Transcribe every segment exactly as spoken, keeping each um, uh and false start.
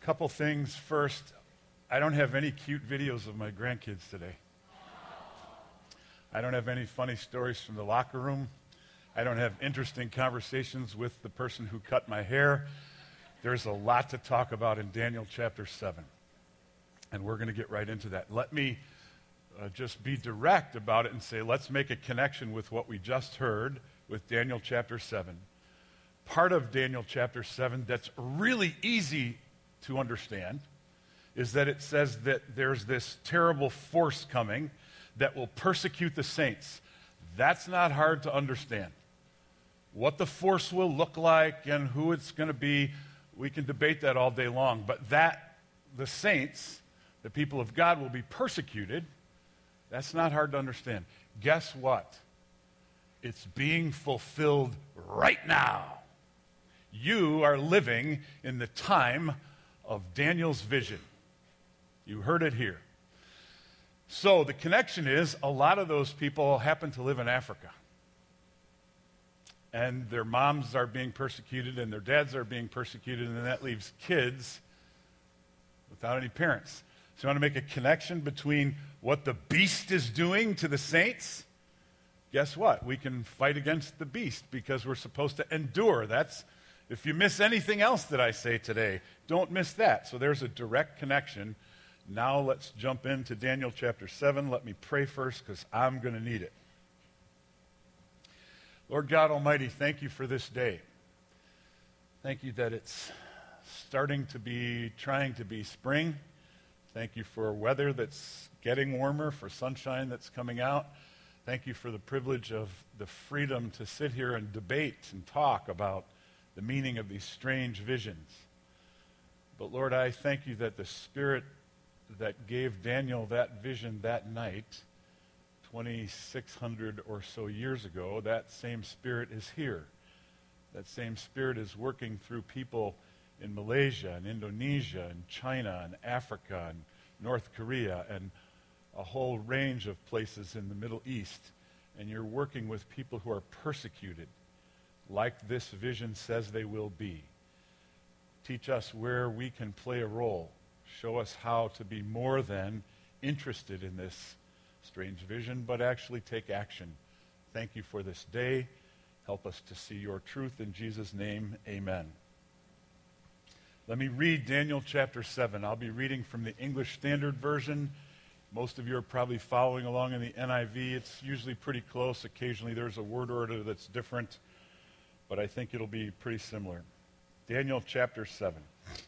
couple things. First, I don't have any cute videos of my grandkids today. I don't have any funny stories from the locker room. I don't have interesting conversations with the person who cut my hair. There's a lot to talk about in Daniel chapter seven, and we're going to get right into that. Let me uh, just be direct about it and say, let's make a connection with what we just heard with Daniel chapter seven. Part of Daniel chapter seven that's really easy to understand is that it says that there's this terrible force coming that will persecute the saints. That's not hard to understand. What the force will look like and who it's going to be, we can debate that all day long. But that the saints, the people of God, will be persecuted, that's not hard to understand. Guess what? It's being fulfilled right now. You are living in the time of Daniel's vision. You heard it here. So the connection is a lot of those people happen to live in Africa. And their moms are being persecuted and their dads are being persecuted, and that leaves kids without any parents. So you want to make a connection between what the beast is doing to the saints? Guess what? We can fight against the beast because we're supposed to endure. That's, if you miss anything else that I say today, don't miss that. So there's a direct connection. Now let's jump into Daniel chapter seven. Let me pray first because I'm going to need it. Lord God Almighty, thank you for this day. Thank you that it's starting to be, trying to be spring. Thank you for weather that's getting warmer, for sunshine that's coming out. Thank you for the privilege of the freedom to sit here and debate and talk about the meaning of these strange visions. But Lord, I thank you that the Spirit that gave Daniel that vision that night, twenty-six hundred or so years ago, that same Spirit is here. That same Spirit is working through people in Malaysia and Indonesia and China and Africa and North Korea and a whole range of places in the Middle East. And you're working with people who are persecuted, like this vision says they will be. Teach us where we can play a role. Show us how to be more than interested in this strange vision, but actually take action. Thank you for this day. Help us to see your truth. In Jesus' name, amen. Let me read Daniel chapter seven. I'll be reading from the English Standard Version. Most of you are probably following along in the N I V. It's usually pretty close. Occasionally there's a word order that's different, but I think it'll be pretty similar. Daniel chapter seven.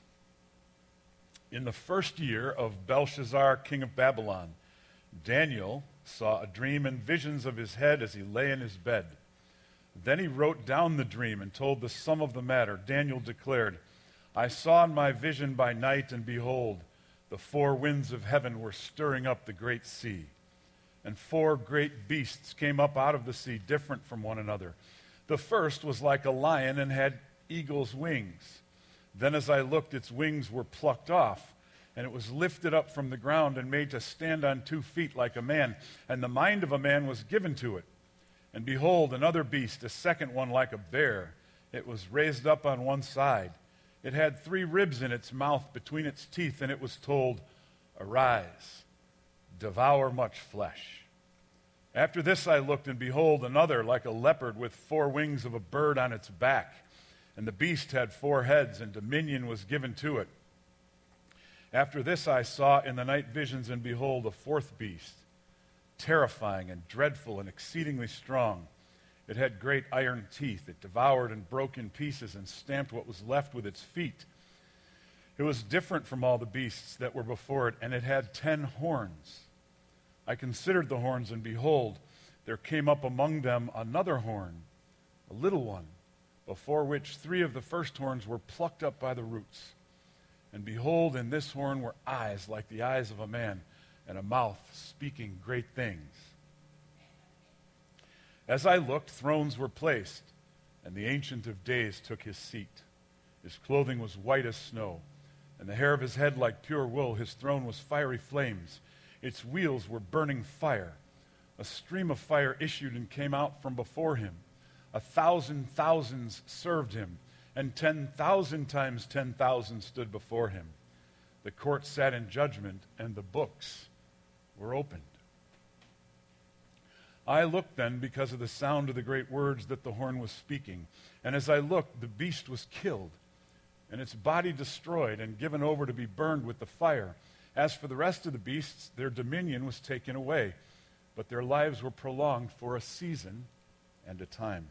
In the first year of Belshazzar, king of Babylon, Daniel saw a dream and visions of his head as he lay in his bed. Then he wrote down the dream and told the sum of the matter. Daniel declared, I saw in my vision by night, and behold, the four winds of heaven were stirring up the great sea. And four great beasts came up out of the sea, different from one another. The first was like a lion and had eagle's wings. Then as I looked, its wings were plucked off, and it was lifted up from the ground and made to stand on two feet like a man. And the mind of a man was given to it. And behold, another beast, a second one like a bear. It was raised up on one side. It had three ribs in its mouth between its teeth, and it was told, Arise, devour much flesh. After this I looked, and behold, another like a leopard with four wings of a bird on its back. And the beast had four heads, and dominion was given to it. After this I saw in the night visions, and behold, a fourth beast, terrifying and dreadful and exceedingly strong. It had great iron teeth. It devoured and broke in pieces and stamped what was left with its feet. It was different from all the beasts that were before it, and it had ten horns. I considered the horns, and behold, there came up among them another horn, a little one, before which three of the first horns were plucked up by the roots. And behold, in this horn were eyes like the eyes of a man, and a mouth speaking great things. As I looked, thrones were placed, and the Ancient of Days took his seat. His clothing was white as snow, and the hair of his head like pure wool. His throne was fiery flames. Its wheels were burning fire. A stream of fire issued and came out from before him. A thousand thousands served him, and ten thousand times ten thousand stood before him. The court sat in judgment, and the books were opened. I looked then because of the sound of the great words that the horn was speaking. And as I looked, the beast was killed, and its body destroyed and given over to be burned with the fire. As for the rest of the beasts, their dominion was taken away, but their lives were prolonged for a season and a time.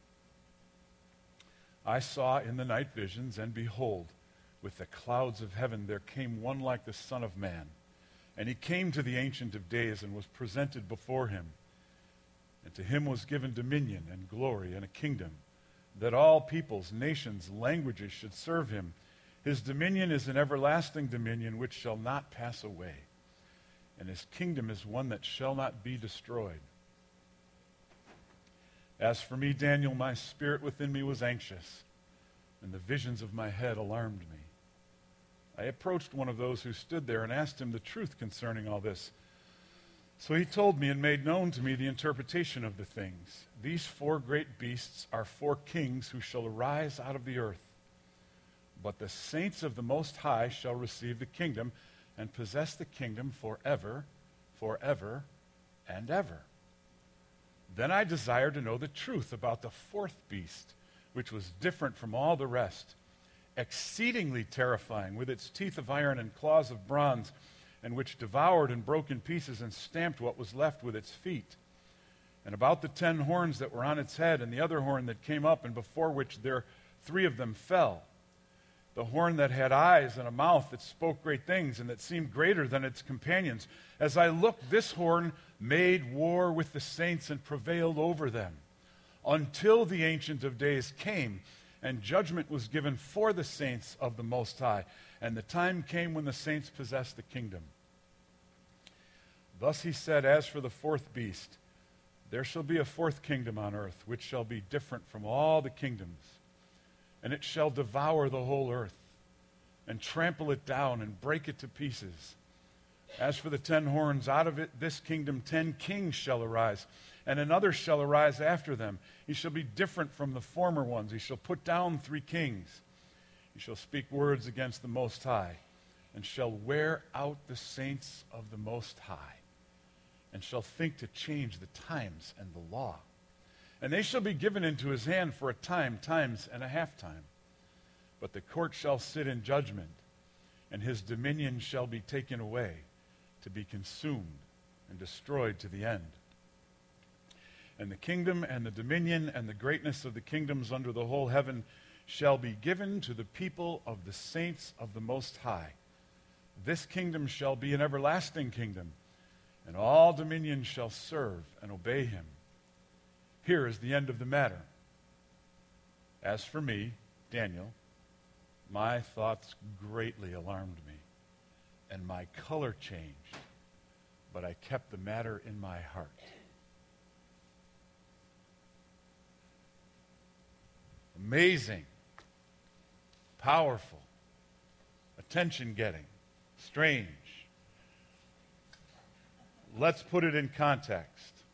I saw in the night visions, and behold, with the clouds of heaven there came one like the Son of Man. And he came to the Ancient of Days and was presented before him. And to him was given dominion and glory and a kingdom, that all peoples, nations, languages should serve him. His dominion is an everlasting dominion which shall not pass away, and his kingdom is one that shall not be destroyed. As for me, Daniel, my spirit within me was anxious, and the visions of my head alarmed me. I approached one of those who stood there and asked him the truth concerning all this. So he told me and made known to me the interpretation of the things. These four great beasts are four kings who shall arise out of the earth. But the saints of the Most High shall receive the kingdom and possess the kingdom forever, forever, and ever. Then I desired to know the truth about the fourth beast, which was different from all the rest, exceedingly terrifying, with its teeth of iron and claws of bronze, and which devoured and broke in pieces and stamped what was left with its feet. And about the ten horns that were on its head, and the other horn that came up, and before which there three of them fell. The horn that had eyes and a mouth that spoke great things, and that seemed greater than its companions. As I looked, this horn made war with the saints and prevailed over them, until the Ancient of Days came, and judgment was given for the saints of the Most High. And the time came when the saints possessed the kingdom. Thus he said, as for the fourth beast, there shall be a fourth kingdom on earth, which shall be different from all the kingdoms. And it shall devour the whole earth, and trample it down, and break it to pieces. As for the ten horns, out of it, this kingdom ten kings shall arise, and another shall arise after them. He shall be different from the former ones. He shall put down three kings. He shall speak words against the Most High, and shall wear out the saints of the Most High, and shall think to change the times and the law. And they shall be given into his hand for a time, times, and a half time. But the court shall sit in judgment, and his dominion shall be taken away, to be consumed and destroyed to the end. And the kingdom and the dominion and the greatness of the kingdoms under the whole heaven shall be given to the people of the saints of the Most High. This kingdom shall be an everlasting kingdom, and all dominions shall serve and obey him. Here is the end of the matter. As for me, Daniel, my thoughts greatly alarmed me, and my color changed, but I kept the matter in my heart. Amazing, powerful, attention-getting, strange. Let's put it in context.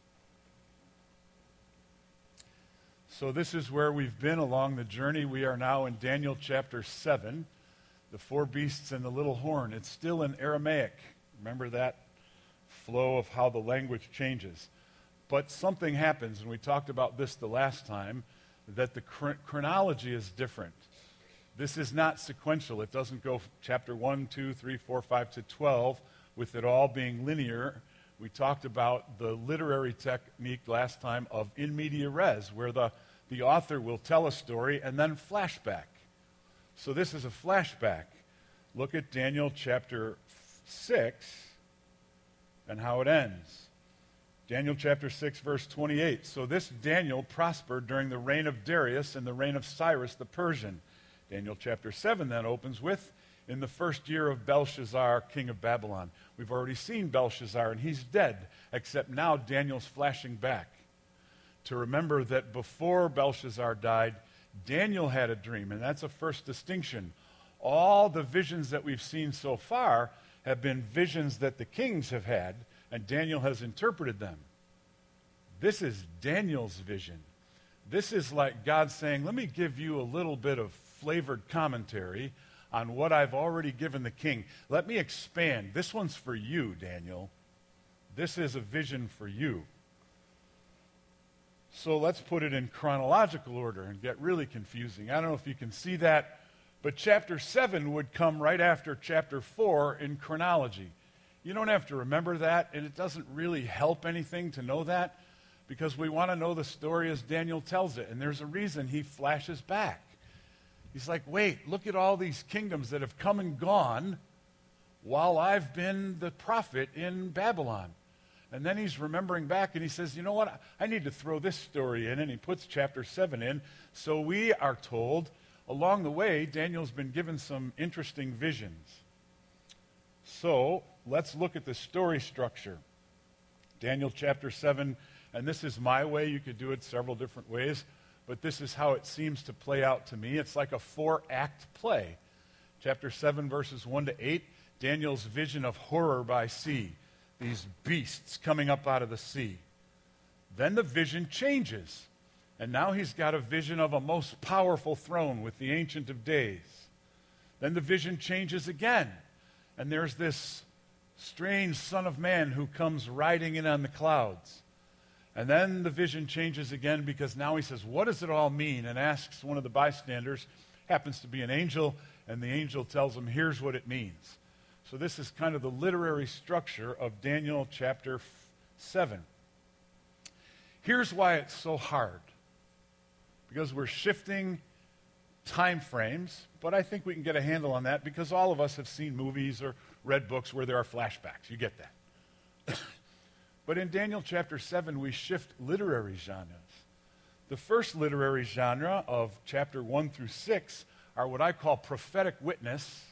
So this is where we've been along the journey. We are now in Daniel chapter seven, the four beasts and the little horn. It's still in Aramaic. Remember that flow of how the language changes. But something happens, and we talked about this the last time, that the chron- chronology is different. This is not sequential. It doesn't go chapter one, two, three, four, five to twelve with it all being linear. We talked about the literary technique last time of in media res, where the, the author will tell a story and then flashback. So this is a flashback. Look at Daniel chapter six and how it ends. Daniel chapter six, verse twenty-eight. So this Daniel prospered during the reign of Darius and the reign of Cyrus the Persian. Daniel chapter seven then opens with, in the first year of Belshazzar, king of Babylon. We've already seen Belshazzar, and he's dead, except now Daniel's flashing back to remember that before Belshazzar died, Daniel had a dream, and that's a first distinction. All the visions that we've seen so far have been visions that the kings have had, and Daniel has interpreted them. This is Daniel's vision. This is like God saying, let me give you a little bit of flavored commentary on what I've already given the king. Let me expand. This one's for you, Daniel. This is a vision for you. So let's put it in chronological order and get really confusing. I don't know if you can see that, but chapter seven would come right after chapter four in chronology. You don't have to remember that, and it doesn't really help anything to know that, because we want to know the story as Daniel tells it, and there's a reason he flashes back. He's like, wait, look at all these kingdoms that have come and gone while I've been the prophet in Babylon. And then he's remembering back, and he says, you know what, I need to throw this story in, and he puts chapter seven in. So we are told, along the way, Daniel's been given some interesting visions. So let's look at the story structure. Daniel chapter seven, and this is my way. You could do it several different ways, but this is how it seems to play out to me. It's like a four-act play. Chapter seven, verses one to eight, Daniel's vision of horror by sea. These beasts coming up out of the sea. Then the vision changes, and now he's got a vision of a most powerful throne with the Ancient of Days. Then the vision changes again, and there's this strange Son of Man who comes riding in on the clouds. And then the vision changes again, because now he says, what does it all mean? And asks one of the bystanders, happens to be an angel, and the angel tells him, here's what it means. So this is kind of the literary structure of Daniel chapter seven. Here's why it's so hard. Because we're shifting time frames, but I think we can get a handle on that because all of us have seen movies or read books where there are flashbacks. You get that. But in Daniel chapter seven, we shift literary genres. The first literary genre of chapter one through six are what I call prophetic witness,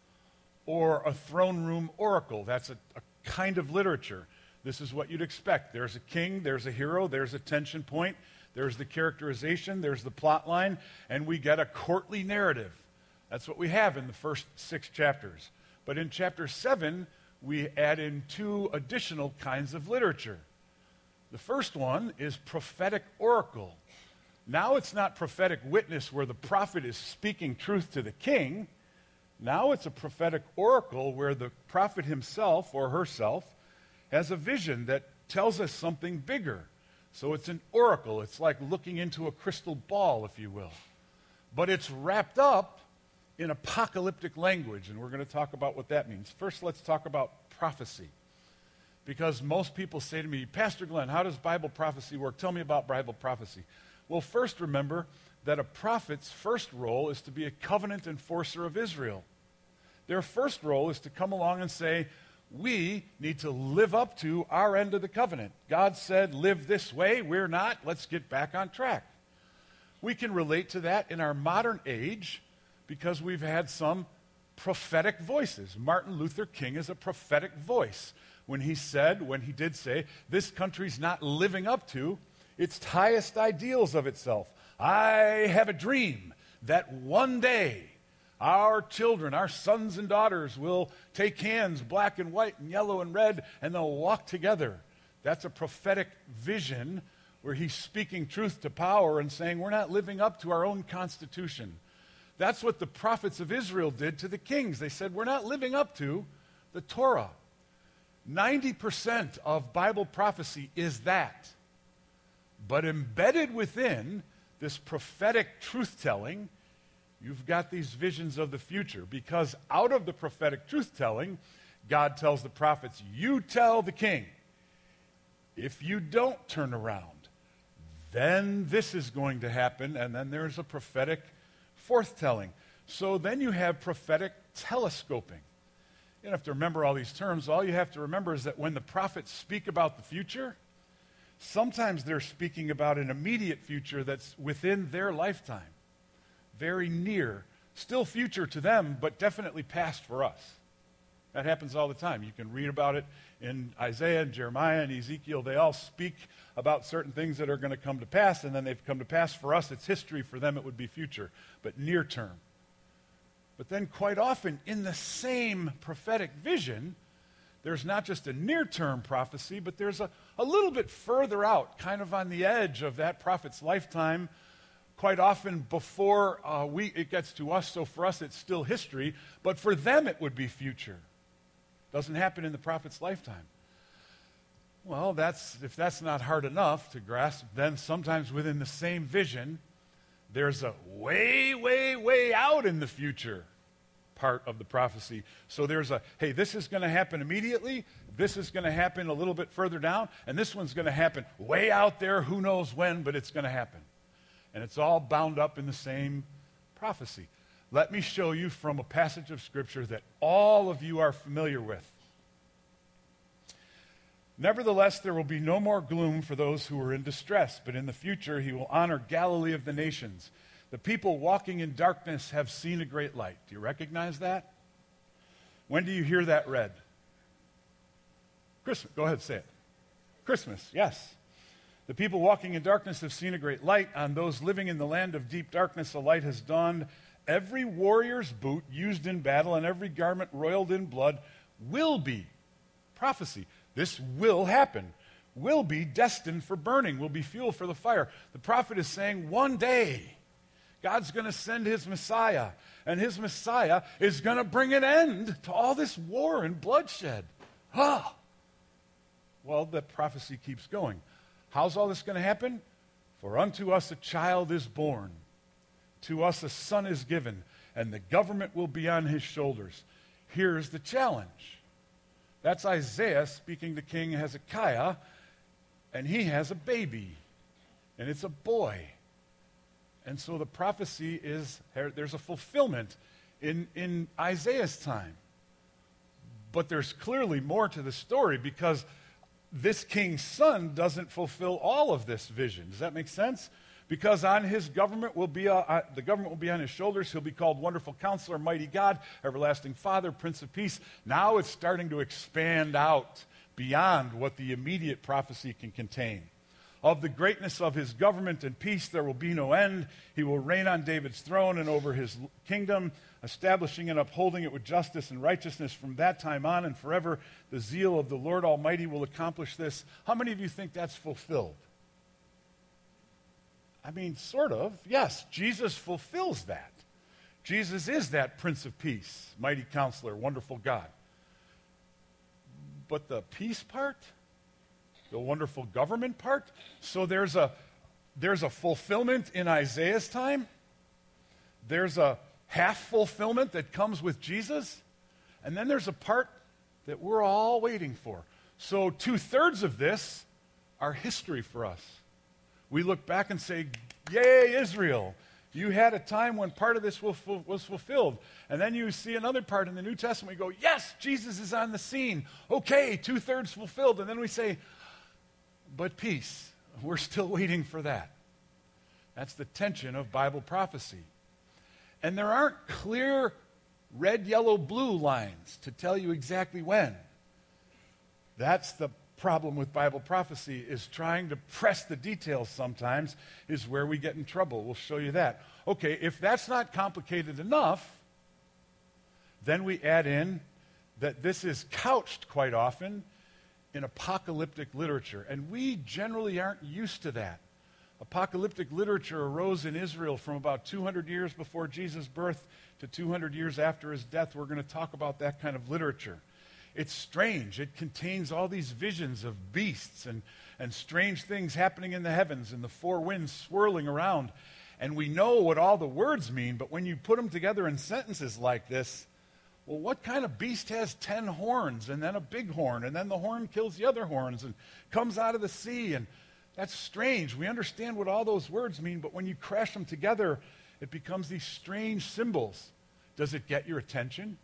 or a throne room oracle. That's a, a kind of literature. This is what you'd expect. There's a king, there's a hero, there's a tension point, there's the characterization, there's the plot line, and we get a courtly narrative. That's what we have in the first six chapters. But in chapter seven, we add in two additional kinds of literature. The first one is prophetic oracle. Now it's not prophetic witness where the prophet is speaking truth to the king. Now it's a prophetic oracle where the prophet himself or herself has a vision that tells us something bigger. So it's an oracle. It's like looking into a crystal ball, if you will. But it's wrapped up in apocalyptic language, and we're going to talk about what that means. First, let's talk about prophecy. Because most people say to me, Pastor Glenn, how does Bible prophecy work? Tell me about Bible prophecy. Well, first remember that a prophet's first role is to be a covenant enforcer of Israel. Their first role is to come along and say, we need to live up to our end of the covenant. God said, live this way. We're not. Let's get back on track. We can relate to that in our modern age because we've had some prophetic voices. Martin Luther King is a prophetic voice. When he said, when he did say, this country's not living up to its highest ideals of itself. I have a dream that one day our children, our sons and daughters will take hands, black and white and yellow and red, and they'll walk together. That's a prophetic vision where he's speaking truth to power and saying we're not living up to our own constitution. That's what the prophets of Israel did to the kings. They said we're not living up to the Torah. ninety percent of Bible prophecy is that. But embedded within this prophetic truth-telling, you've got these visions of the future, because out of the prophetic truth-telling, God tells the prophets, you tell the king, if you don't turn around, then this is going to happen, and then there's a prophetic forthtelling. So then you have prophetic telescoping. You don't have to remember all these terms. All you have to remember is that when the prophets speak about the future, sometimes they're speaking about an immediate future that's within their lifetime. Very near. Still future to them, but definitely past for us. That happens all the time. You can read about it in Isaiah and Jeremiah and Ezekiel. They all speak about certain things that are going to come to pass, and then they've come to pass. For us, it's history. For them, it would be future, but near term. But then quite often, in the same prophetic vision, there's not just a near-term prophecy, but there's a, a little bit further out, kind of on the edge of that prophet's lifetime, quite often before uh, we, it gets to us, so for us it's still history, but for them it would be future. Doesn't happen in the prophet's lifetime. Well, that's if that's not hard enough to grasp, then sometimes within the same vision, there's a way, way, way out in the future part of the prophecy. So there's a, hey, this is going to happen immediately, this is going to happen a little bit further down, and this one's going to happen way out there, who knows when, but it's going to happen. And it's all bound up in the same prophecy. Let me show you from a passage of Scripture that all of you are familiar with. Nevertheless, there will be no more gloom for those who are in distress, but in the future he will honor Galilee of the nations. The people walking in darkness have seen a great light. Do you recognize that? When do you hear that read? Christmas. Go ahead, say it. Christmas, yes. The people walking in darkness have seen a great light. On those living in the land of deep darkness, a light has dawned. Every warrior's boot used in battle and every garment roiled in blood will be, prophecy, this will happen, will be destined for burning, will be fuel for the fire. The prophet is saying one day, God's going to send his Messiah, and his Messiah is going to bring an end to all this war and bloodshed. Ah! Well, the prophecy keeps going. How's all this going to happen? For unto us a child is born, to us a son is given, and the government will be on his shoulders. Here's the challenge. That's Isaiah speaking to King Hezekiah, and he has a baby, and it's a boy. And so the prophecy is, there's a fulfillment in, in Isaiah's time. But there's clearly more to the story because this king's son doesn't fulfill all of this vision. Does that make sense? Because on his government will be, a, uh, the government will be on his shoulders. He'll be called Wonderful Counselor, Mighty God, Everlasting Father, Prince of Peace. Now it's starting to expand out beyond what the immediate prophecy can contain. Of the greatness of his government and peace there will be no end. He will reign on David's throne and over his kingdom, establishing and upholding it with justice and righteousness from that time on and forever. The zeal of the Lord Almighty will accomplish this. How many of you think that's fulfilled? I mean, sort of. Yes, Jesus fulfills that. Jesus is that Prince of Peace, Mighty Counselor, Wonderful God. But the peace part? The wonderful government part? So there's a, there's a fulfillment in Isaiah's time. There's a half fulfillment that comes with Jesus. And then there's a part that we're all waiting for. So two-thirds of this are history for us. We look back and say, yay, Israel. You had a time when part of this was fulfilled. And then you see another part in the New Testament. We go, yes, Jesus is on the scene. Okay, two-thirds fulfilled. And then we say, but peace, we're still waiting for that. That's the tension of Bible prophecy. And there aren't clear red, yellow, blue lines to tell you exactly when. That's the problem with Bible prophecy, is trying to press the details sometimes is where we get in trouble. We'll show you that. Okay, if that's not complicated enough, then we add in that this is couched quite often in apocalyptic literature, and we generally aren't used to that. Apocalyptic literature arose in Israel from about two hundred years before Jesus' birth to two hundred years after his death. We're going to talk about that kind of literature. It's strange. It contains all these visions of beasts and, and strange things happening in the heavens and the four winds swirling around. And we know what all the words mean, but when you put them together in sentences like this, well, what kind of beast has ten horns and then a big horn and then the horn kills the other horns and comes out of the sea? And that's strange. We understand what all those words mean, but when you crash them together, it becomes these strange symbols. Does it get your attention?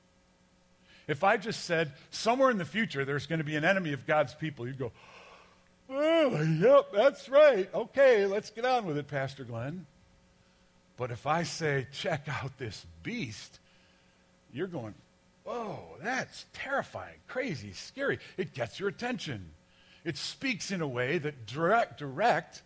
If I just said, somewhere in the future there's going to be an enemy of God's people, you'd go, oh, yep, that's right. Okay, let's get on with it, Pastor Glenn. But if I say, check out this beast, you're going, whoa, that's terrifying, crazy, scary. It gets your attention. It speaks in a way that direct, direct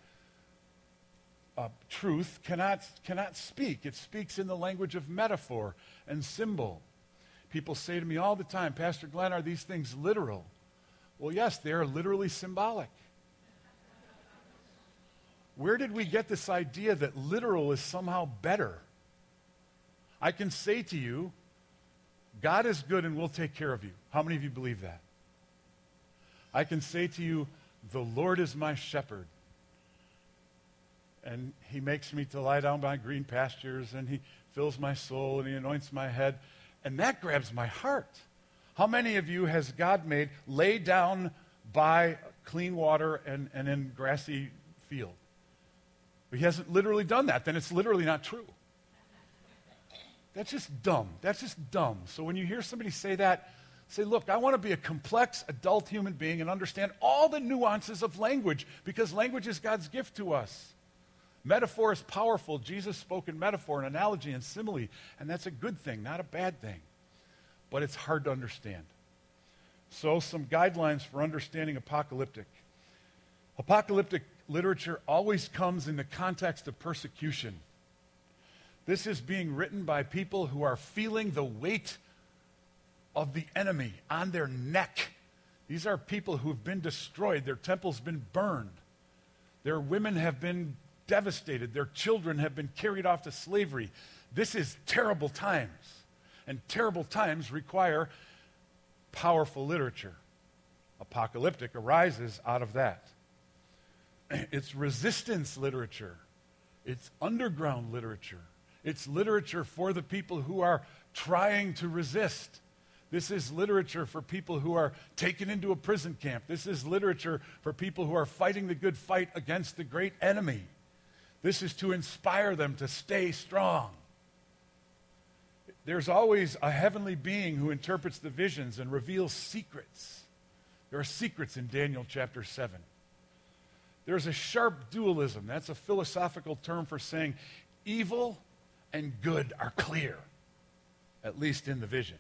uh, truth cannot, cannot speak. It speaks in the language of metaphor and symbol. People say to me all the time, Pastor Glenn, are these things literal? Well, yes, they are literally symbolic. Where did we get this idea that literal is somehow better? I can say to you, God is good and will take care of you. How many of you believe that? I can say to you, the Lord is my shepherd, and he makes me to lie down by green pastures, and he fills my soul, and he anoints my head, and that grabs my heart. How many of you has God made lay down by clean water and, and in grassy field? He hasn't literally done that, then it's literally not true. That's just dumb. That's just dumb. So when you hear somebody say that, say, look, I want to be a complex adult human being and understand all the nuances of language, because language is God's gift to us. Metaphor is powerful. Jesus spoke in metaphor and analogy and simile, and that's a good thing, not a bad thing. But it's hard to understand. So some guidelines for understanding apocalyptic. Apocalyptic literature always comes in the context of persecution. This is being written by people who are feeling the weight of the enemy on their neck. These are people who have been destroyed. Their temple's been burned. Their women have been devastated. Their children have been carried off to slavery. This is terrible times. And terrible times require powerful literature. Apocalyptic arises out of that. It's resistance literature. It's underground literature. It's literature for the people who are trying to resist. This is literature for people who are taken into a prison camp. This is literature for people who are fighting the good fight against the great enemy. This is to inspire them to stay strong. There's always a heavenly being who interprets the visions and reveals secrets. There are secrets in Daniel chapter seven. There's a sharp dualism. That's a philosophical term for saying evil and good are clear, at least in the vision.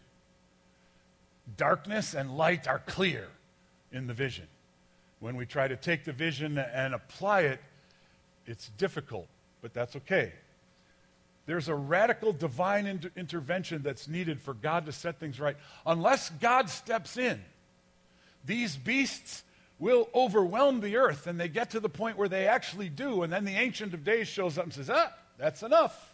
Darkness and light are clear in the vision. When we try to take the vision and apply it, it's difficult, but that's okay. There's a radical divine inter- intervention that's needed for God to set things right. Unless God steps in, these beasts will overwhelm the earth, and they get to the point where they actually do, and then the Ancient of Days shows up and says, ah, that's enough.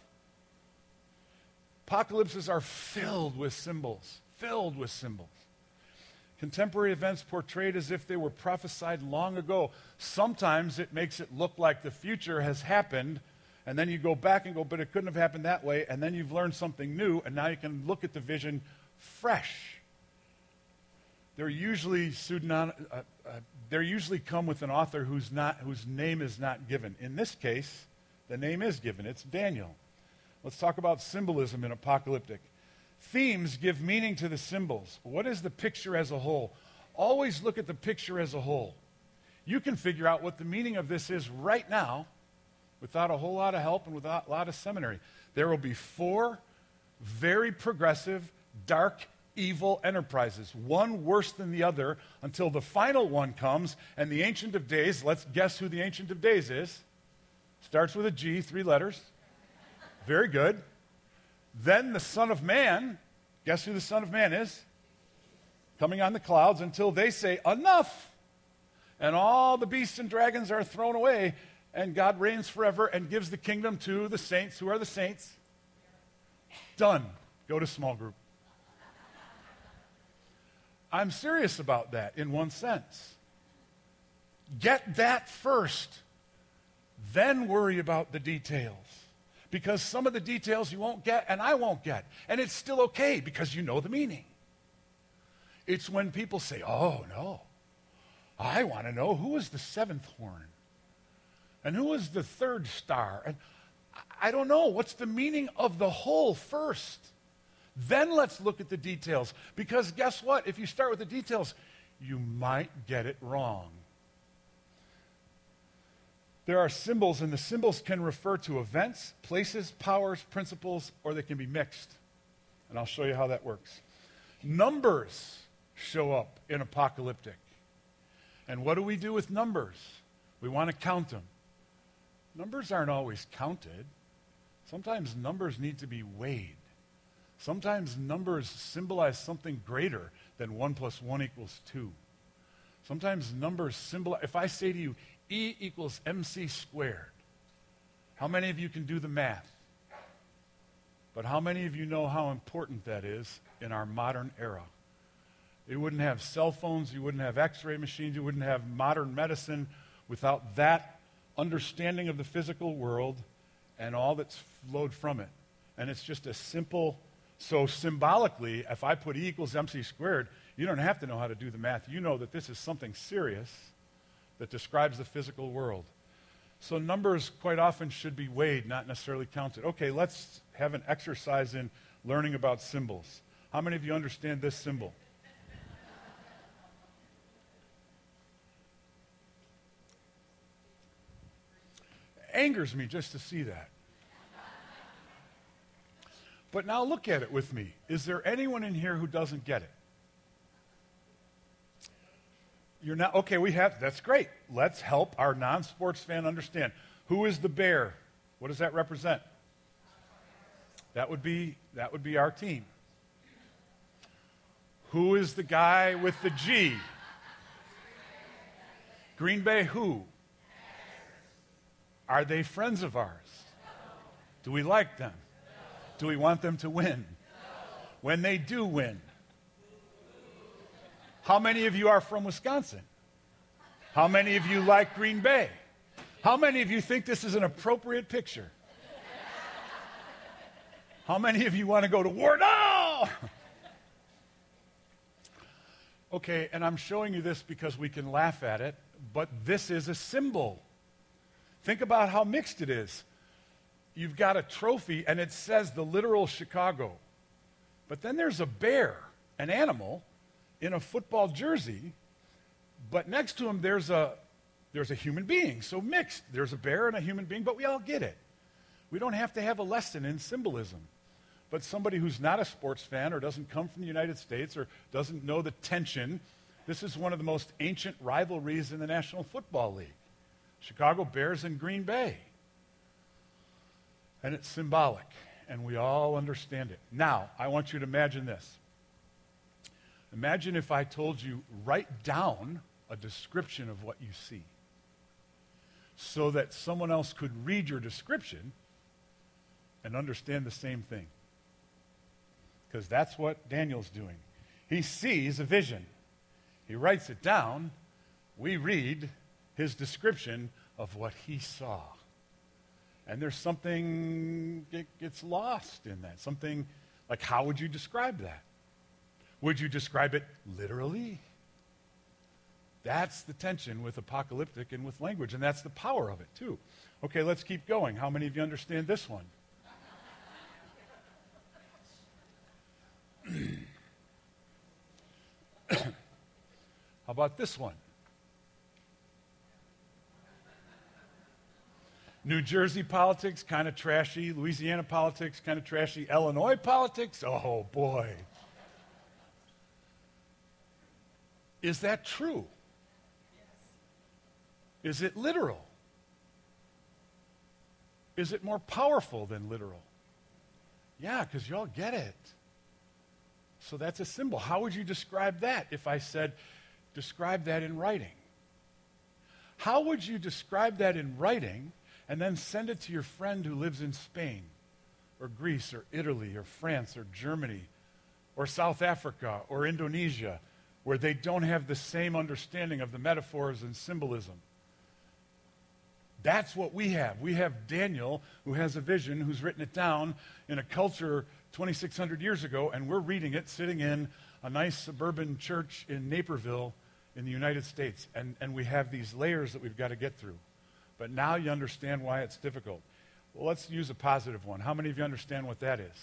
Apocalypses are filled with symbols, filled with symbols. Contemporary events portrayed as if they were prophesied long ago. Sometimes it makes it look like the future has happened, and then you go back and go, but it couldn't have happened that way, and then you've learned something new, and now you can look at the vision fresh. They're usually pseudonym, uh, uh, they're usually come with an author who's not, whose name is not given. In this case, the name is given. It's Daniel. Let's talk about symbolism in apocalyptic. Themes give meaning to the symbols. What is the picture as a whole? Always look at the picture as a whole. You can figure out what the meaning of this is right now without a whole lot of help and without a lot of seminary. There will be four very progressive, dark, evil enterprises, one worse than the other, until the final one comes, and the Ancient of Days, let's guess who the Ancient of Days is. Starts with a G, three letters. Very good. Then the Son of Man, guess who the Son of Man is? Coming on the clouds until they say, enough! And all the beasts and dragons are thrown away, and God reigns forever and gives the kingdom to the saints. Who are the saints? Done. Go to small group. I'm serious about that in one sense. Get that first, then worry about the details. Because some of the details you won't get, and I won't get. And it's still okay because you know the meaning. It's when people say, oh, no, I want to know who is the seventh horn? And who is the third star? And I don't know. What's the meaning of the whole first? Then let's look at the details. Because guess what? If you start with the details, you might get it wrong. There are symbols, and the symbols can refer to events, places, powers, principles, or they can be mixed. And I'll show you how that works. Numbers show up in apocalyptic. And what do we do with numbers? We want to count them. Numbers aren't always counted. Sometimes numbers need to be weighed. Sometimes numbers symbolize something greater than one plus one equals two. Sometimes numbers symbolize, if I say to you, E equals mc squared. How many of you can do the math? But how many of you know how important that is in our modern era? You wouldn't have cell phones, you wouldn't have x-ray machines, you wouldn't have modern medicine without that understanding of the physical world and all that's flowed from it. And it's just a simple, so symbolically, if I put E equals mc squared, you don't have to know how to do the math. You know that this is something serious that describes the physical world. So numbers quite often should be weighed, not necessarily counted. Okay, let's have an exercise in learning about symbols. How many of you understand this symbol? Angers me just to see that. But now look at it with me. Is there anyone in here who doesn't get it? You're not, okay, we have, that's great. Let's help our non-sports fan understand. Who is the bear? What does that represent? That would be, that would be our team. Who is the guy with the G? Green Bay who? Are they friends of ours? Do we like them? Do we want them to win? When they do win. How many of you are from Wisconsin? How many of you like Green Bay? How many of you think this is an appropriate picture? How many of you want to go to war? No! Okay, and I'm showing you this because we can laugh at it, but this is a symbol. Think about how mixed it is. You've got a trophy, and it says the literal Chicago. But then there's a bear, an animal, in a football jersey, but next to him there's a, there's a human being. So mixed. There's a bear and a human being, but we all get it. We don't have to have a lesson in symbolism. But somebody who's not a sports fan or doesn't come from the United States or doesn't know the tension, this is one of the most ancient rivalries in the National Football League. Chicago Bears and Green Bay. And it's symbolic, and we all understand it. Now, I want you to imagine this. Imagine if I told you, write down a description of what you see so that someone else could read your description and understand the same thing. Because that's what Daniel's doing. He sees a vision. He writes it down. We read his description of what he saw. And there's something that gets lost in that. Something like, how would you describe that? Would you describe it literally? That's the tension with apocalyptic and with language, and that's the power of it, too. Okay, let's keep going. How many of you understand this one? How about this one? New Jersey politics, kind of trashy. Louisiana politics, kind of trashy. Illinois politics, oh boy. Is that true? Is it literal? Is it more powerful than literal? Yeah, because y'all get it. So that's a symbol. How would you describe that if I said, describe that in writing? How would you describe that in writing and then send it to your friend who lives in Spain or Greece or Italy or France or Germany or South Africa or Indonesia, where they don't have the same understanding of the metaphors and symbolism? That's what we have. We have Daniel, who has a vision, who's written it down in a culture twenty-six hundred years ago, and we're reading it sitting in a nice suburban church in Naperville in the United States. And, and we have these layers that we've got to get through. But now you understand why it's difficult. Well, let's use a positive one. How many of you understand what that is?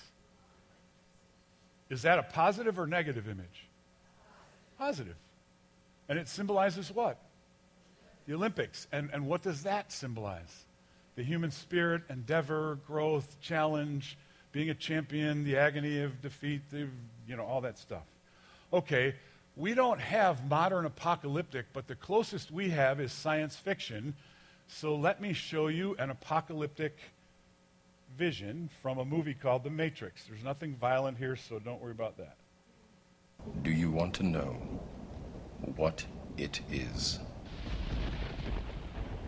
Is that a positive or negative image? Positive. And it symbolizes what? The Olympics. And, and what does that symbolize? The human spirit, endeavor, growth, challenge, being a champion, the agony of defeat, the, you know, all that stuff. Okay, we don't have modern apocalyptic, but the closest we have is science fiction. So let me show you an apocalyptic vision from a movie called The Matrix. There's nothing violent here, so don't worry about that. Do you want to know what it is?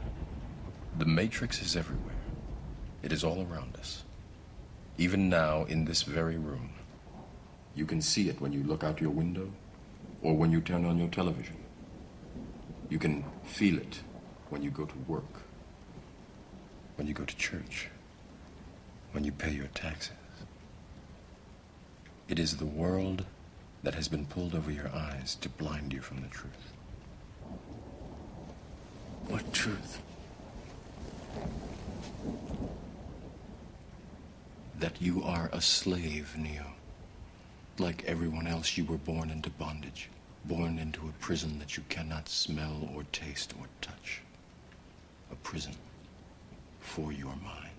The Matrix is everywhere. It is all around us. Even now, in this very room. You can see it when you look out your window or when you turn on your television. You can feel it when you go to work, when you go to church, when you pay your taxes. It is the world that has been pulled over your eyes to blind you from the truth. What truth? That you are a slave, Neo. Like everyone else, you were born into bondage, born into a prison that you cannot smell or taste or touch. A prison for your mind.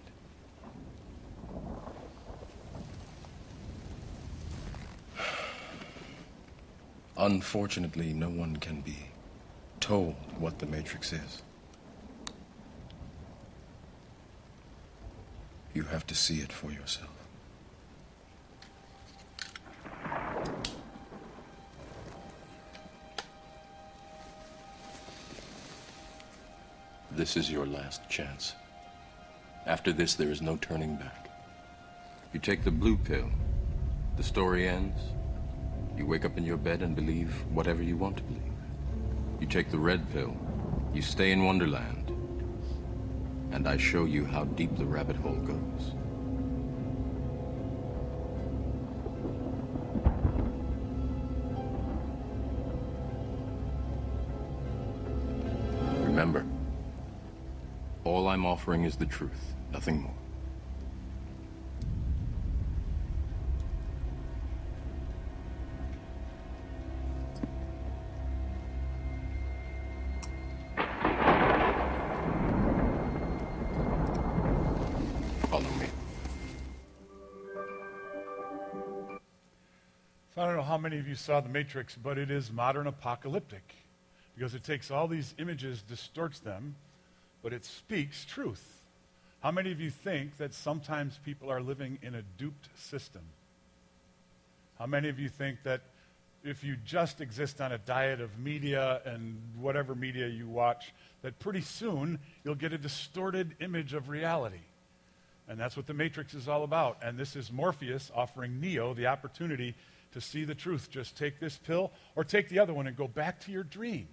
Unfortunately, no one can be told what the Matrix is. You have to see it for yourself. This is your last chance. After this, there is no turning back. You take the blue pill, the story ends. You wake up in your bed and believe whatever you want to believe. You take the red pill, you stay in Wonderland, and I show you how deep the rabbit hole goes. Remember, all I'm offering is the truth, nothing more. Follow me. So I don't know how many of you saw The Matrix, but it is modern apocalyptic because it takes all these images, distorts them, but it speaks truth. How many of you think that sometimes people are living in a duped system? How many of you think that if you just exist on a diet of media and whatever media you watch, that pretty soon you'll get a distorted image of reality? And that's what The Matrix is all about. And this is Morpheus offering Neo the opportunity to see the truth. Just take this pill or take the other one and go back to your dream.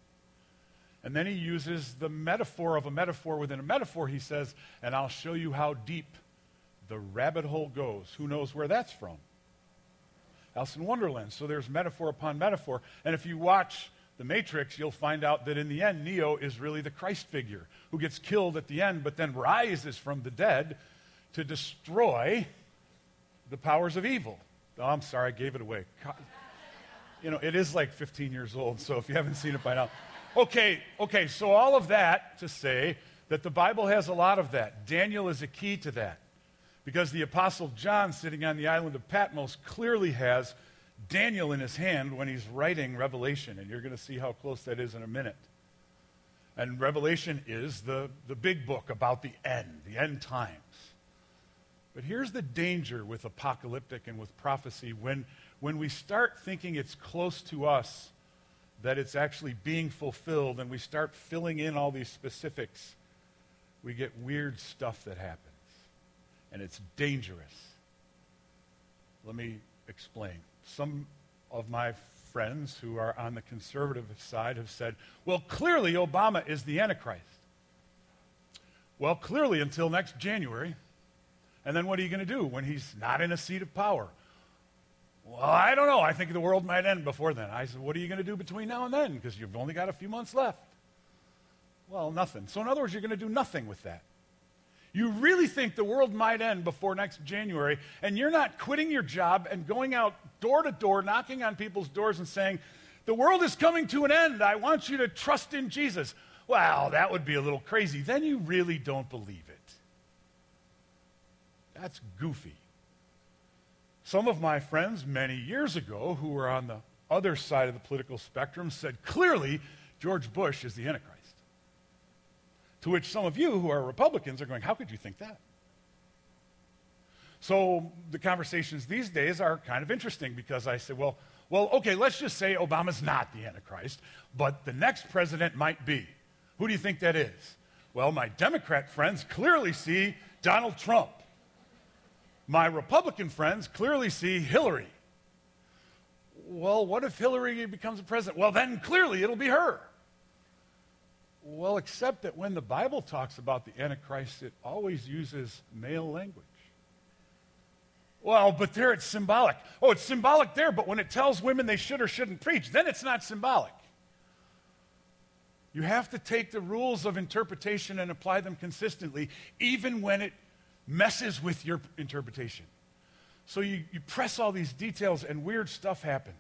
And then he uses the metaphor of a metaphor within a metaphor. He says, and I'll show you how deep the rabbit hole goes. Who knows where that's from? Alice in Wonderland. So there's metaphor upon metaphor. And if you watch The Matrix, you'll find out that in the end, Neo is really the Christ figure who gets killed at the end, but then rises from the dead to destroy the powers of evil. Oh, I'm sorry, I gave it away. You know, it is like fifteen years old, so if you haven't seen it by now. Okay, okay, so all of that to say that the Bible has a lot of that. Daniel is a key to that because the Apostle John, sitting on the island of Patmos, clearly has Daniel in his hand when he's writing Revelation, and you're going to see how close that is in a minute. And Revelation is the, the big book about the end, the end times. But here's the danger with apocalyptic and with prophecy. When, when we start thinking it's close to us, that it's actually being fulfilled, and we start filling in all these specifics, we get weird stuff that happens. And it's dangerous. Let me explain. Some of my friends who are on the conservative side have said, well, clearly Obama is the Antichrist. Well, clearly until next January. And then what are you going to do when he's not in a seat of power? Well, I don't know. I think the world might end before then. I said, what are you going to do between now and then? Because you've only got a few months left. Well, nothing. So in other words, you're going to do nothing with that. You really think the world might end before next January, and you're not quitting your job and going out door to door, knocking on people's doors and saying, the world is coming to an end. I want you to trust in Jesus. Well, that would be a little crazy. Then you really don't believe it. That's goofy. Some of my friends many years ago who were on the other side of the political spectrum said, clearly, George Bush is the Antichrist. To which some of you who are Republicans are going, how could you think that? So the conversations these days are kind of interesting because I say, well, well, okay, let's just say Obama's not the Antichrist, but the next president might be. Who do you think that is? Well, my Democrat friends clearly see Donald Trump. My Republican friends clearly see Hillary. Well, what if Hillary becomes a president? Well, then clearly it'll be her. Well, except that when the Bible talks about the Antichrist, it always uses male language. Well, but there it's symbolic. Oh, it's symbolic there, but when it tells women they should or shouldn't preach, then it's not symbolic. You have to take the rules of interpretation and apply them consistently, even when it messes with your interpretation. So you, you press all these details and weird stuff happens.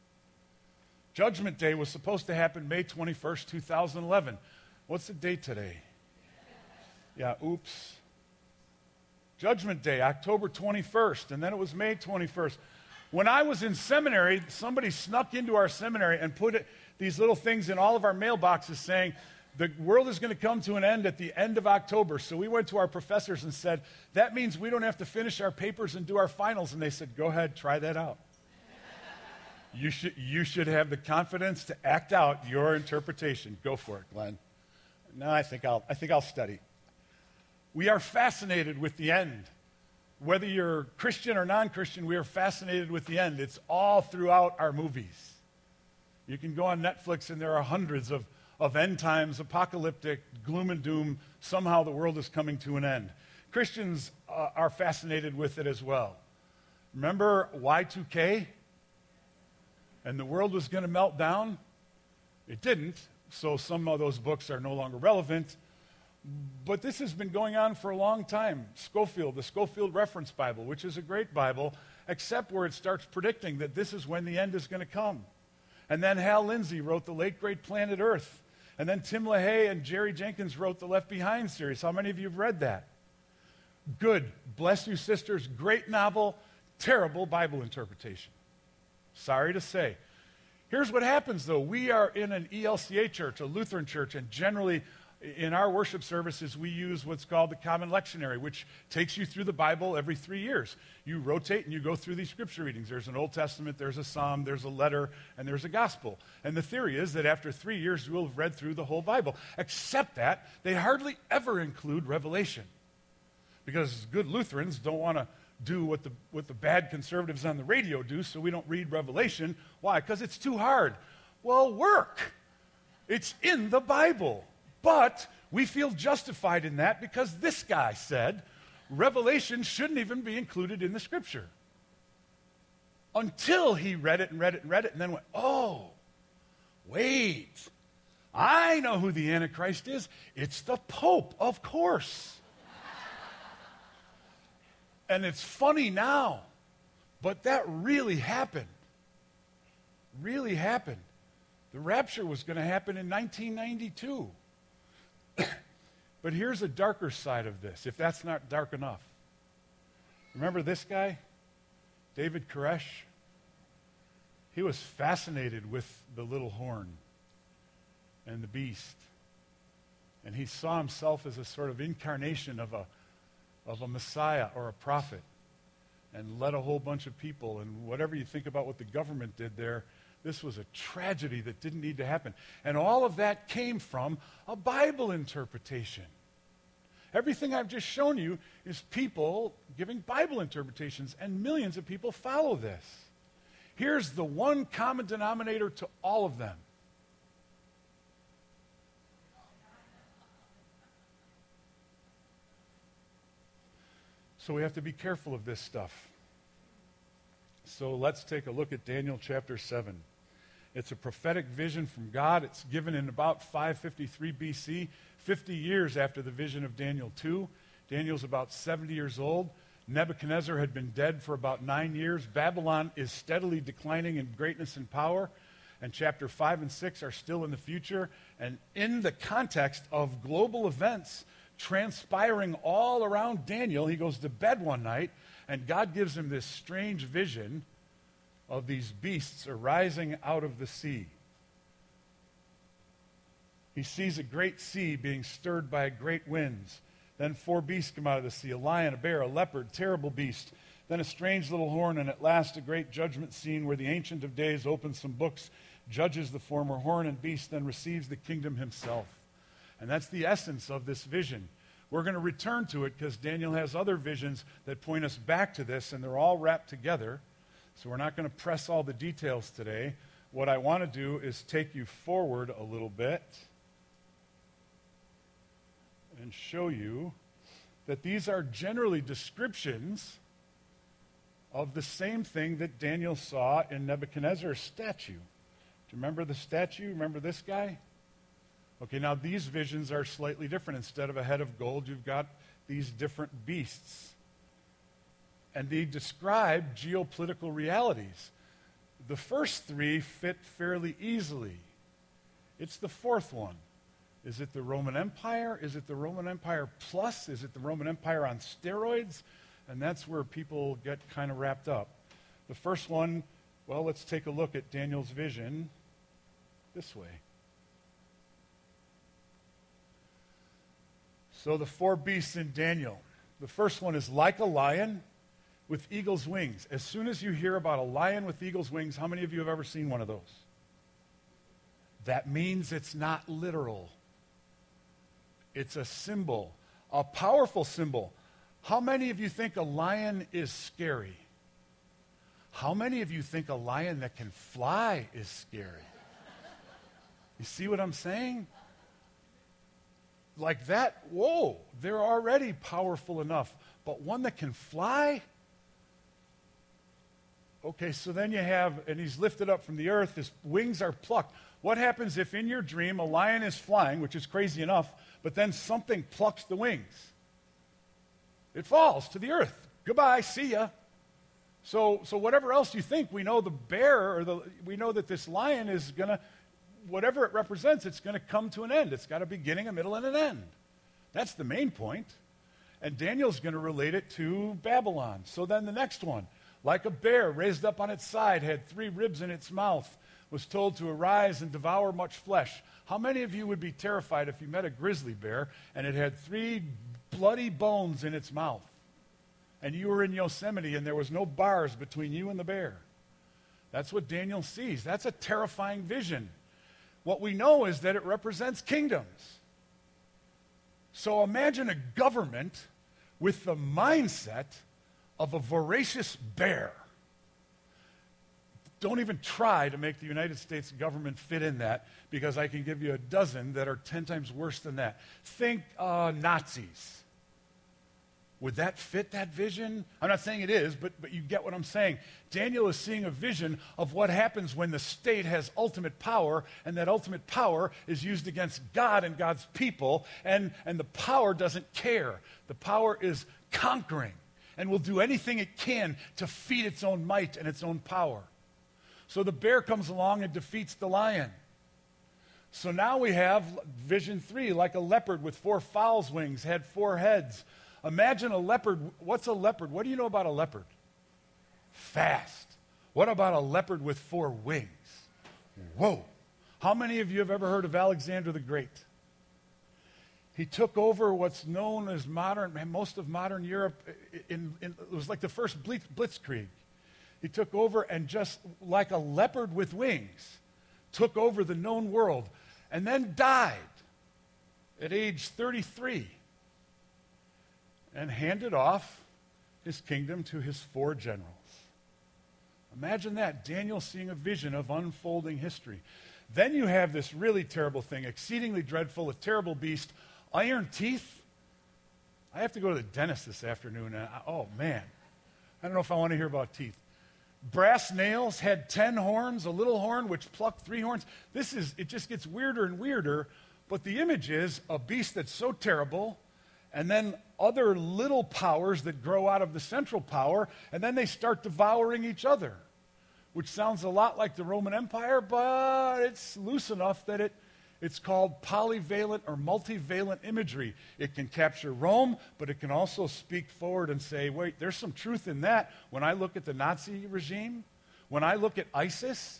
Judgment Day was supposed to happen May twenty-first, two thousand eleven. What's the date today? Yeah, oops. Judgment Day, October twenty-first, and then it was May twenty-first. When I was in seminary, somebody snuck into our seminary and put it, these little things in all of our mailboxes saying, the world is going to come to an end at the end of October. So we went to our professors and said, that means we don't have to finish our papers and do our finals. And they said, go ahead, try that out. you, should, you should have the confidence to act out your interpretation. Go for it, Glenn. No, I think I'll, I think I'll study. We are fascinated with the end. Whether you're Christian or non-Christian, we are fascinated with the end. It's all throughout our movies. You can go on Netflix and there are hundreds of of end times, apocalyptic, gloom and doom. Somehow the world is coming to an end. Christians uh, are fascinated with it as well. Remember Y two K? And the world was going to melt down? It didn't, so some of those books are no longer relevant. But this has been going on for a long time. Scofield, the Scofield Reference Bible, which is a great Bible, except where it starts predicting that this is when the end is going to come. And then Hal Lindsey wrote the late great Planet Earth. And then Tim LaHaye and Jerry Jenkins wrote the Left Behind series. How many of you have read that? Good. Bless you, sisters. Great novel. Terrible Bible interpretation. Sorry to say. Here's what happens, though. We are in an E L C A church, a Lutheran church, and generally in our worship services, we use what's called the Common Lectionary, which takes you through the Bible every three years. You rotate and you go through these scripture readings. There's an Old Testament, there's a Psalm, there's a letter, and there's a gospel. And the theory is that after three years, you will have read through the whole Bible. Except that they hardly ever include Revelation. Because good Lutherans don't want to do what the, what the bad conservatives on the radio do, so we don't read Revelation. Why? Because it's too hard. Well, work. It's in the Bible. But we feel justified in that because this guy said Revelation shouldn't even be included in the Scripture. Until he read it and read it and read it and then went, oh, wait, I know who the Antichrist is. It's the Pope, of course. And it's funny now, but that really happened. Really happened. The rapture was going to happen in nineteen ninety-two. But here's a darker side of this, if that's not dark enough. Remember this guy, David Koresh? He was fascinated with the little horn and the beast. And he saw himself as a sort of incarnation of a, of a Messiah or a prophet, and led a whole bunch of people. And whatever you think about what the government did there, this was a tragedy that didn't need to happen. And all of that came from a Bible interpretation. Everything I've just shown you is people giving Bible interpretations, and millions of people follow this. Here's the one common denominator to all of them. So we have to be careful of this stuff. So let's take a look at Daniel chapter seven. It's a prophetic vision from God. It's given in about five fifty-three B C, fifty years after the vision of Daniel two. Daniel's about seventy years old. Nebuchadnezzar had been dead for about nine years. Babylon is steadily declining in greatness and power. And chapter five and six are still in the future. And in the context of global events transpiring all around Daniel, he goes to bed one night, and God gives him this strange vision of these beasts arising out of the sea. He sees a great sea being stirred by great winds. Then four beasts come out of the sea, a lion, a bear, a leopard, terrible beast. Then a strange little horn, and at last a great judgment scene where the Ancient of Days opens some books, judges the former horn and beast, then receives the kingdom himself. And that's the essence of this vision. We're going to return to it because Daniel has other visions that point us back to this, and they're all wrapped together. So we're not going to press all the details today. What I want to do is take you forward a little bit and show you that these are generally descriptions of the same thing that Daniel saw in Nebuchadnezzar's statue. Do you remember the statue? Remember this guy? Okay, now these visions are slightly different. Instead of a head of gold, you've got these different beasts. And they describe geopolitical realities. The first three fit fairly easily. It's the fourth one. Is it the Roman Empire? Is it the Roman Empire plus? Is it the Roman Empire on steroids? And that's where people get kind of wrapped up. The first one, well, let's take a look at Daniel's vision this way. So the four beasts in Daniel. The first one is like a lion with eagle's wings. As soon as you hear about a lion with eagle's wings, how many of you have ever seen one of those? That means it's not literal. It's a symbol, a powerful symbol. How many of you think a lion is scary? How many of you think a lion that can fly is scary? You see what I'm saying? Like that, whoa, they're already powerful enough. But one that can fly? Okay, so then you have, and he's lifted up from the earth, his wings are plucked. What happens if in your dream a lion is flying, which is crazy enough, but then something plucks the wings? It falls to the earth. Goodbye, see ya. So, so whatever else you think, we know the bear, or the, we know that this lion is going to, whatever it represents, it's going to come to an end. It's got a beginning, a middle, and an end. That's the main point. And Daniel's going to relate it to Babylon. So then the next one, like a bear raised up on its side, had three ribs in its mouth, was told to arise and devour much flesh. How many of you would be terrified if you met a grizzly bear and it had three bloody bones in its mouth? And you were in Yosemite and there was no bars between you and the bear. That's what Daniel sees. That's a terrifying vision. What we know is that it represents kingdoms. So imagine a government with the mindset of a voracious bear. Don't even try to make the United States government fit in that, because I can give you a dozen that are ten times worse than that. Think uh, Nazis. Would that fit that vision? I'm not saying it is, but, but you get what I'm saying. Daniel is seeing a vision of what happens when the state has ultimate power, and that ultimate power is used against God and God's people, and, and the power doesn't care. The power is conquering and will do anything it can to feed its own might and its own power. So the bear comes along and defeats the lion. So now we have vision three, like a leopard with four fowl's wings, had four heads. Imagine a leopard. What's a leopard? What do you know about a leopard? Fast. What about a leopard with four wings? Whoa. How many of you have ever heard of Alexander the Great? He took over what's known as modern, most of modern Europe. In, in, it was like the first blitz, blitzkrieg. He took over and just like a leopard with wings, took over the known world and then died at age thirty-three and handed off his kingdom to his four generals. Imagine that, Daniel seeing a vision of unfolding history. Then you have this really terrible thing, exceedingly dreadful, a terrible beast, iron teeth. I have to go to the dentist this afternoon. And I, oh, man. I don't know if I want to hear about teeth. Brass nails, had ten horns, a little horn which plucked three horns. This is, it just gets weirder and weirder. But the image is a beast that's so terrible, and then other little powers that grow out of the central power, and then they start devouring each other, which sounds a lot like the Roman Empire, but it's loose enough that it, it's called polyvalent or multivalent imagery. It can capture Rome, but it can also speak forward and say, wait, there's some truth in that. When I look at the Nazi regime, when I look at ISIS,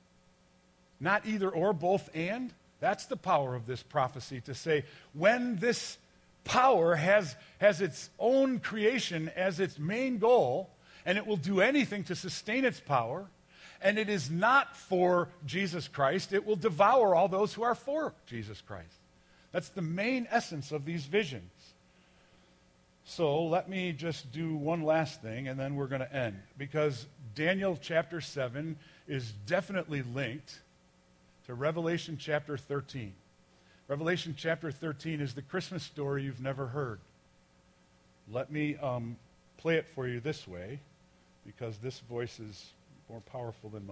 not either or, both and, that's the power of this prophecy, to say when this power has, has its own creation as its main goal, and it will do anything to sustain its power, and it is not for Jesus Christ, it will devour all those who are for Jesus Christ. That's the main essence of these visions. So let me just do one last thing, and then we're going to end. Because Daniel chapter seven is definitely linked to Revelation chapter thirteen. Revelation chapter thirteen is the Christmas story you've never heard. Let me um, play it for you this way, because this voice is more powerful than mine.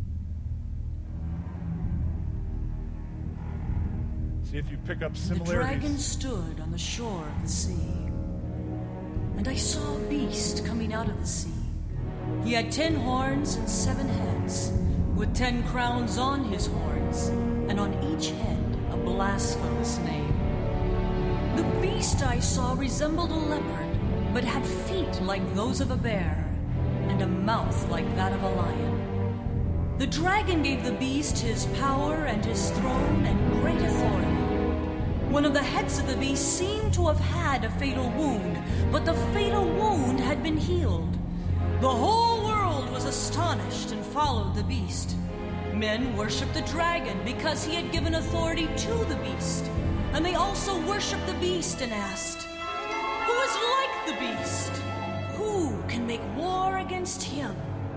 See if you pick up similarities. The dragon stood on the shore of the sea, and I saw a beast coming out of the sea. He had ten horns and seven heads, with ten crowns on his horns, and on each head a blasphemous name. The beast I saw resembled a leopard, but had feet like those of a bear, and a mouth like that of a lion. The dragon gave the beast his power and his throne and great authority. One of the heads of the beast seemed to have had a fatal wound, but the fatal wound had been healed. The whole world was astonished and followed the beast. Men worshipped the dragon because he had given authority to the beast, and they also worshipped the beast and asked, "Who is like the beast? Who can make war against him?"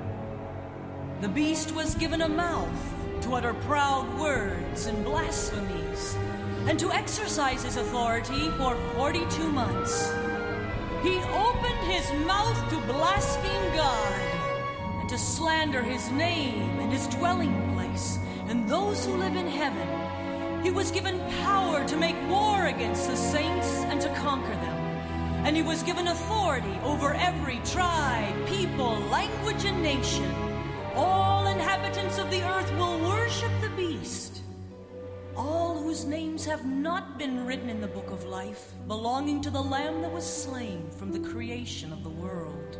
The beast was given a mouth to utter proud words and blasphemies, and to exercise his authority for forty-two months. He opened his mouth to blaspheme God, and to slander his name and his dwelling place, and those who live in heaven. He was given power to make war against the saints and to conquer them. And he was given authority over every tribe, people, language, and nation. All inhabitants of the earth will worship the beast, all whose names have not been written in the book of life, belonging to the Lamb that was slain from the creation of the world.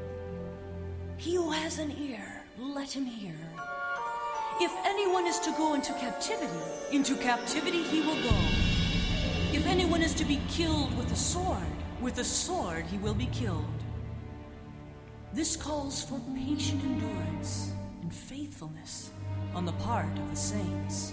He who has an ear, let him hear. If anyone is to go into captivity, into captivity he will go. If anyone is to be killed with a sword, with a sword he will be killed. This calls for patient endurance and faithfulness on the part of the saints.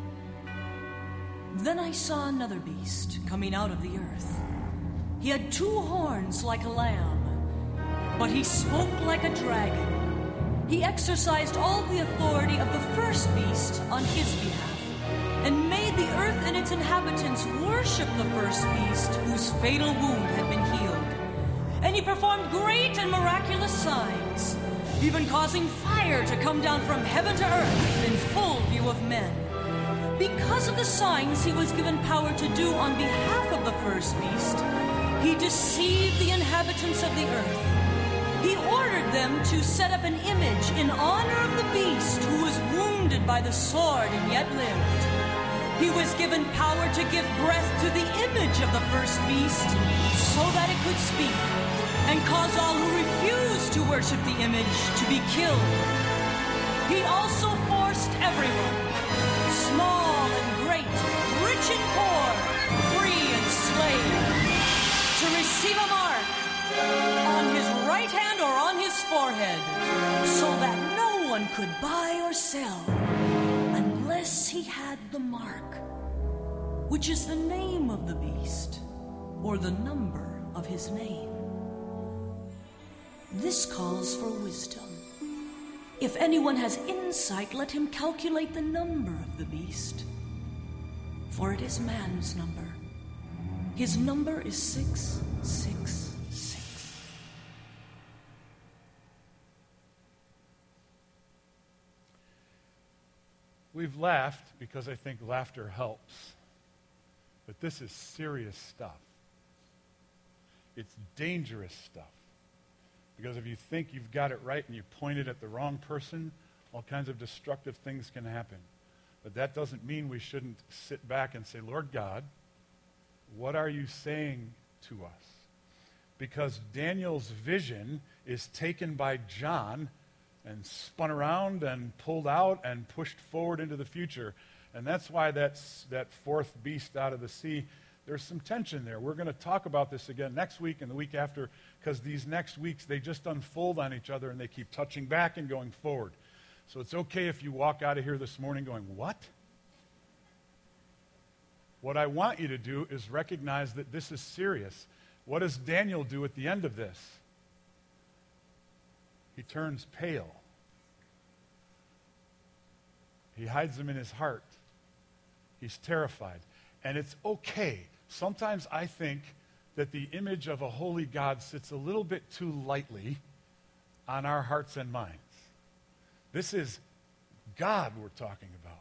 Then I saw another beast coming out of the earth. He had two horns like a lamb, but he spoke like a dragon. He exercised all the authority of the first beast on his behalf, and made the earth and its inhabitants worship the first beast whose fatal wound had been healed. And he performed great and miraculous signs, even causing fire to come down from heaven to earth in full view of men. Because of the signs he was given power to do on behalf of the first beast, he deceived the inhabitants of the earth. He ordered them to set up an image in honor of the beast who was wounded by the sword and yet lived. He was given power to give breath to the image of the first beast so that it could speak, and cause all who refused to worship the image to be killed. He also forced everyone, small and great, rich and poor, free and slave, to receive a mark on his right hand or on his forehead, so that no one could buy or sell unless he had the mark, which is the name of the beast or the number of his name. This calls for wisdom. If anyone has insight, let him calculate the number of the beast, for it is man's number. His number is six six six. We've laughed because I think laughter helps. But this is serious stuff. It's dangerous stuff. Because if you think you've got it right and you point it at the wrong person, all kinds of destructive things can happen. But that doesn't mean we shouldn't sit back and say, Lord God, what are you saying to us? Because Daniel's vision is taken by John and spun around and pulled out and pushed forward into the future. And that's why that's that fourth beast out of the sea, there's some tension there. We're going to talk about this again next week and the week after, because these next weeks, they just unfold on each other and they keep touching back and going forward. So it's okay if you walk out of here this morning going, what? What I want you to do is recognize that this is serious. What does Daniel do at the end of this? He turns pale. He hides them in his heart. He's terrified. And it's okay. Sometimes I think that the image of a holy God sits a little bit too lightly on our hearts and minds. This is God we're talking about.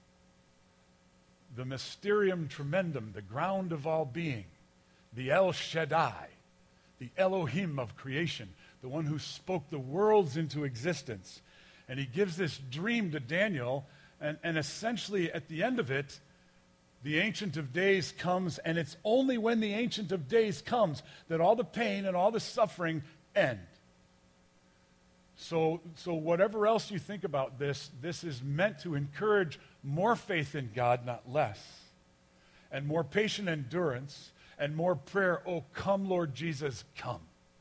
The mysterium tremendum, the ground of all being, the El Shaddai, the Elohim of creation, the one who spoke the worlds into existence. And he gives this dream to Daniel, and, and essentially at the end of it, the Ancient of Days comes, and it's only when the Ancient of Days comes that all the pain and all the suffering end. So, so whatever else you think about this, this is meant to encourage more faith in God, not less, and more patient endurance, and more prayer. Oh, come, Lord Jesus, come.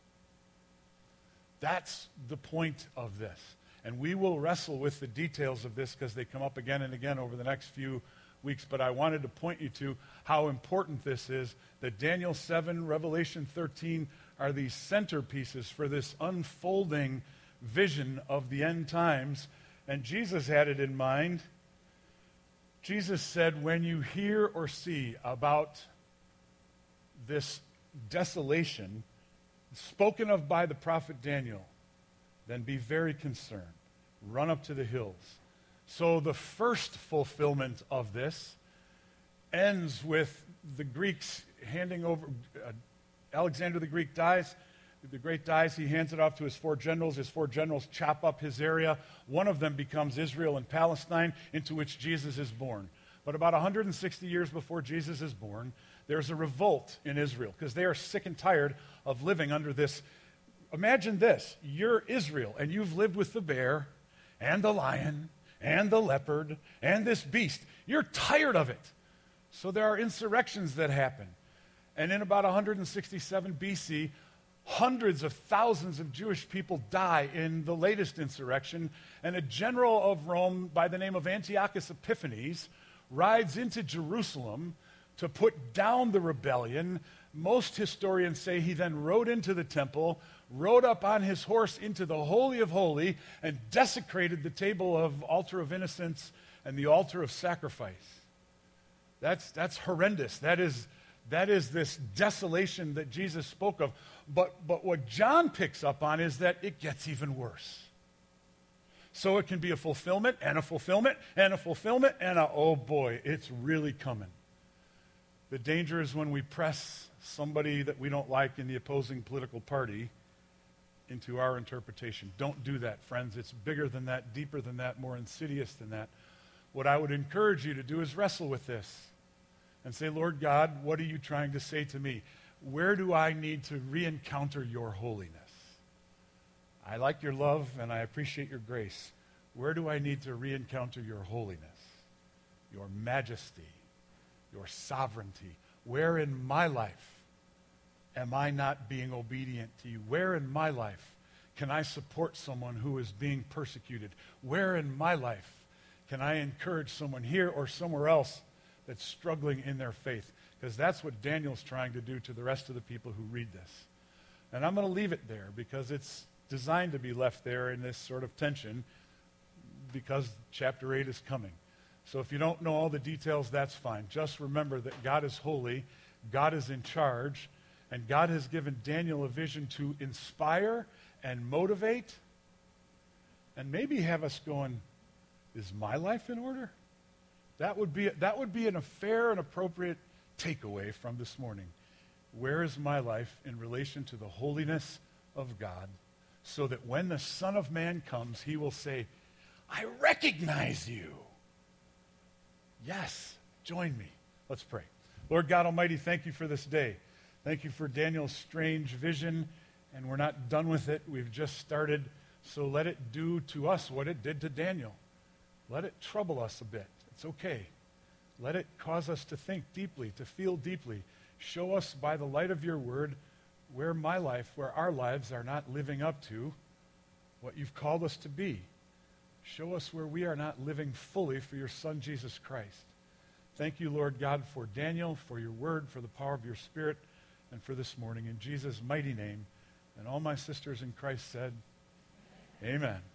That's the point of this. And we will wrestle with the details of this because they come up again and again over the next few weeks. But I wanted to point you to how important this is, that Daniel seven, Revelation thirteen are these centerpieces for this unfolding vision of the end times. And Jesus had it in mind. Jesus said, when you hear or see about this desolation spoken of by the prophet Daniel, then be very concerned. Run up to the hills. So the first fulfillment of this ends with the Greeks handing over, uh, Alexander the Greek dies, the Great dies, he hands it off to his four generals. His four generals chop up his area. One of them becomes Israel and Palestine, into which Jesus is born. But about one hundred sixty years before Jesus is born, there's a revolt in Israel because they are sick and tired of living under this. Imagine this. You're Israel, and you've lived with the bear and the lion and the leopard and this beast. You're tired of it. So there are insurrections that happen. And in about one hundred sixty-seven B C, hundreds of thousands of Jewish people die in the latest insurrection, and a general of Rome by the name of Antiochus Epiphanes rides into Jerusalem to put down the rebellion. Most historians say he then rode into the temple, rode up on his horse into the Holy of Holies, and desecrated the table of altar of innocence and the altar of sacrifice. That's, that's horrendous. That is, that is this desolation that Jesus spoke of. But, but what John picks up on is that it gets even worse. So it can be a fulfillment and a fulfillment and a fulfillment and a, oh boy, it's really coming. The danger is when we press somebody that we don't like in the opposing political party into our interpretation. Don't do that, friends. It's bigger than that, deeper than that, more insidious than that. What I would encourage you to do is wrestle with this and say, Lord God, what are you trying to say to me? Where do I need to re-encounter your holiness? I like your love and I appreciate your grace. Where do I need to re-encounter your holiness, your majesty, your sovereignty? Where in my life am I not being obedient to you? Where in my life can I support someone who is being persecuted? Where in my life can I encourage someone here or somewhere else that's struggling in their faith? Because that's what Daniel's trying to do to the rest of the people who read this. And I'm going to leave it there because it's designed to be left there in this sort of tension because chapter eight is coming. So if you don't know all the details, that's fine. Just remember that God is holy, God is in charge, and God has given Daniel a vision to inspire and motivate and maybe have us going, is my life in order? That would be, that would be an, a fair and appropriate takeaway from this morning. Where is my life in relation to the holiness of God, so that when the Son of Man comes, he will say, I recognize you. Yes, join me. Let's pray. Lord God Almighty, thank you for this day. Thank you for Daniel's strange vision, and we're not done with it. We've just started, so let it do to us what it did to Daniel. Let it trouble us a bit. It's okay. Let it cause us to think deeply, to feel deeply. Show us by the light of your word where my life, where our lives are not living up to what you've called us to be. Show us where we are not living fully for your Son, Jesus Christ. Thank you, Lord God, for Daniel, for your word, for the power of your Spirit, and for this morning. In Jesus' mighty name. And all my sisters in Christ said, amen.